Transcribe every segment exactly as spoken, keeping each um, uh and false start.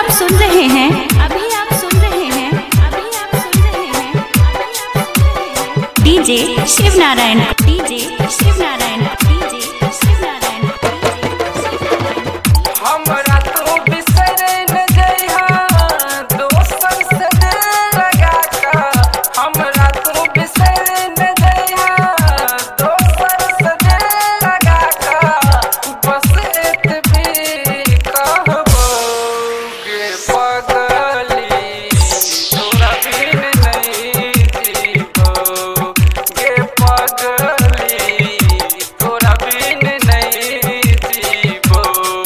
आप सुन रहे हैं अभी आप सुन रहे हैं अभी आप सुन रहे हैं DJ Shiv Narayan DJ Shiv Narayan DJ Shiv Narayan हमरा तो बिसर न जइहा दोसर से दिल लगा का हमरा तो बिसर न जइहा दोसर से दिल लगा का बस इतनी कहबो गे पगली तोरा बिन नहीं जीबो गे पगली तोरा बिन नहीं जीबो।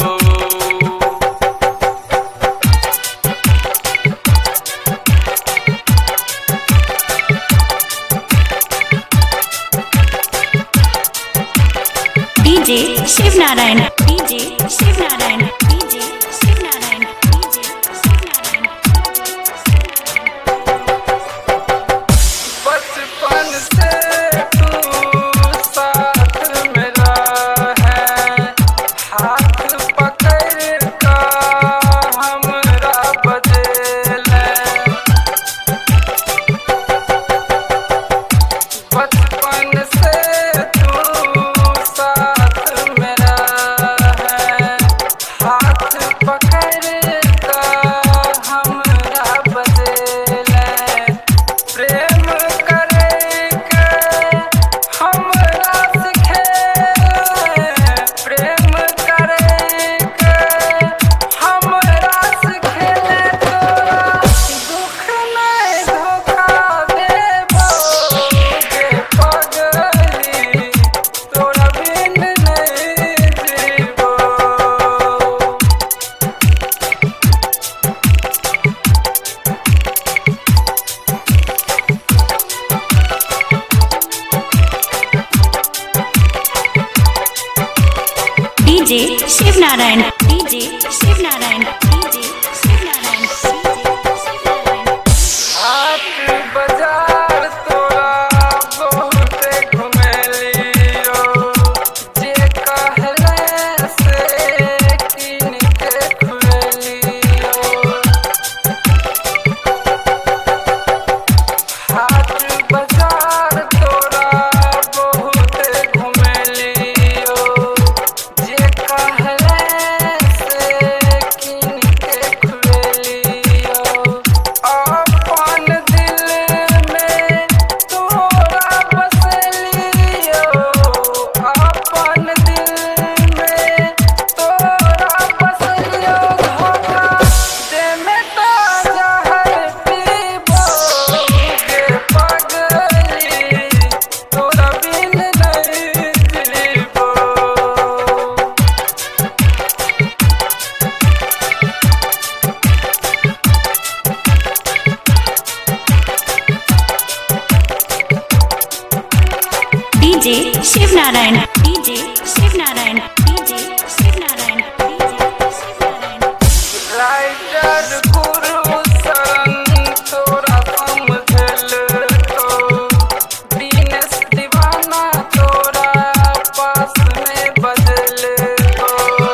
DJ Shiv Narayan DJ Shiv Narayan DJ Shiv Narayan DJ Shiv Narayan. बचपन से तू साथ मेरा है हाथ पकड़ का हमरा बजेले बचपन से तू साथ मेरा है हाथ पकड़ का हमरा बजेले प्रेम करे के हमरा सिखे प्रेम करे के हमरा सिखे तोरा दुख नहीं धोखा देबो गे पगली तोरा बिन नहीं जीबो। DJ Shiv Narayan DJ Shiv Narayan DJ Shiv Narayan DJ Shiv Narayan. हाट बाजार तोरा बहुते घुमेलियो जे कहले से कीन के खुएलियो हाट बाजार तोरा बहुते घुमेलियो जे कहले से कीन के खुएलियो अपन दिल में तोरा बसलियो अपन दिल में तोरा बसलियो धोखा दे में तो जहर पीबो गे पगली तोरा बिन नहीं जीबो। DJ Shiv Narayan DJ Shiv Narayan DJ Shiv Narayan DJ Shiv Narayan. Writer Guru Sharan तोरा समझल तो दिनेश दीवाना तोरा पास में बदल तो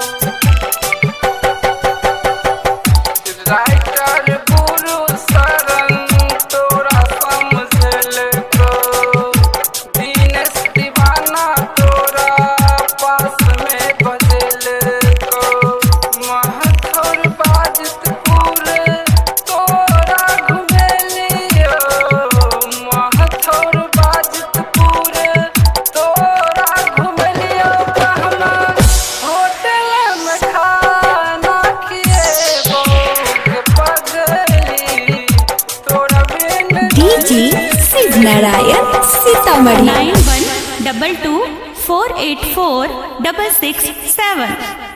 राइटर गुरु शरण तोरा समझल तो दिनेश दीवाना तोरा पास में बदल तो महथुर बाजितपुर तोरा घुमेलियो महथुर बाजितपुर तोरा घुमेलियो कहना होटल में खाना खिएबो गे पगली तोरा बिन DJ Shiv Narayan Sitamarhi. Nine one double two four eight four double six सेवन।